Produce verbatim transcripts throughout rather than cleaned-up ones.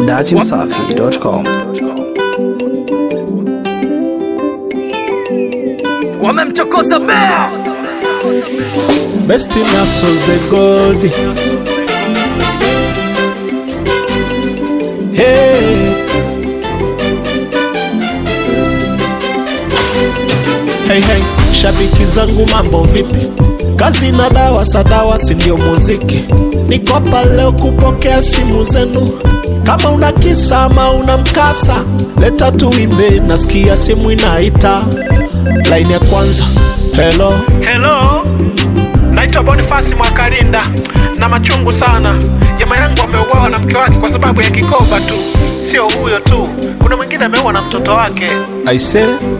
dati msafi dot com. Wamemchokoza bea Best in hustle the gold. Hey. Hey hey, shabiki zangu mambo vipi? Kazi na dawa sadawa si ndio muziki. Niko hapa leo kupokea simu zenu. Kama una kisa ama una mkasa, leta tuimbe, nasikia simu inaita. Line ya kwanza. Hello. Hello. Naitwa Boniface Mwakalinda. Na machungu sana. Jamaa yangu ameuawa na mke wake kwa sababu ya kikoba tu. Sio huyo tu. Kuna mwingine ameuawa na mtoto wake. I say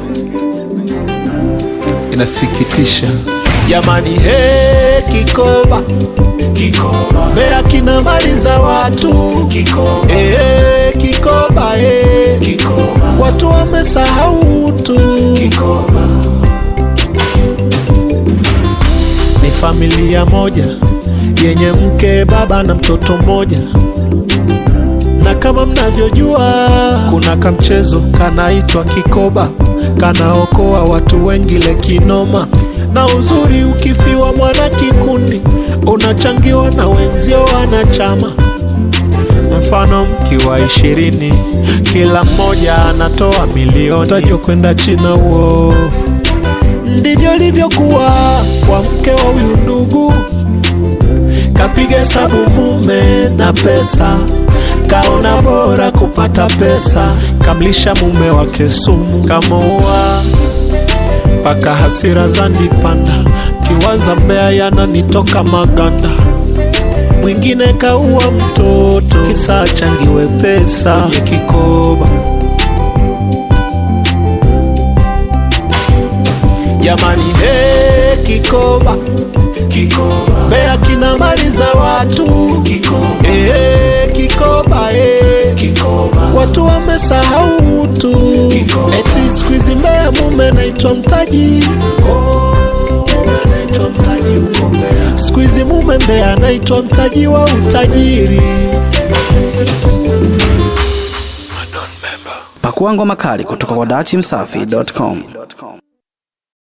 inasikitisha. Jamani he kikoba. Kikoba. Bea kina mali za watu. Kikoba. Eh kikoba eh. Kikoba. Watu wamesahau tu. Kikoba. Ni familia moja yenye mke, baba na mtoto mmoja. Na kama mnavyojua kuna kamchezo kanaitwa kikoba, kanaokoa watu wengi le kinoma. Na uzuri ukifiwa mwana kikundi, unachangiwa na wenzio wanachama. Mfano mkiwa ishirini, kila mmoja anatoa milioni. Tajyo kwenda China uo. Ndivyo livyokuwa kwa mke wa huyu ndugu. Kapiga hesabu mume na pesa, kaona bora kupata pesa. Kamlisha mume wake sumu, kamoa paka hasira zanipanda. Kiwaza mbea yananitoka maganda. Mwingine kaua mtoto, kisa changiwe pesa kwenye kikoba. Jamani he kikoba. Kikoba. Bea kina mali za watu. Kikoba. Eh kikoba eh. Kikoba. Watu wamesahau tu. Kikoba. Eti squeeze mbea mume naitwa mtaji. Oh, naitwa mtaji uko mbea. Squeeze mume mbea naitwa mtaji wa utajiri. Pakua ngoma kali kutoka kwa dati msafi dot com.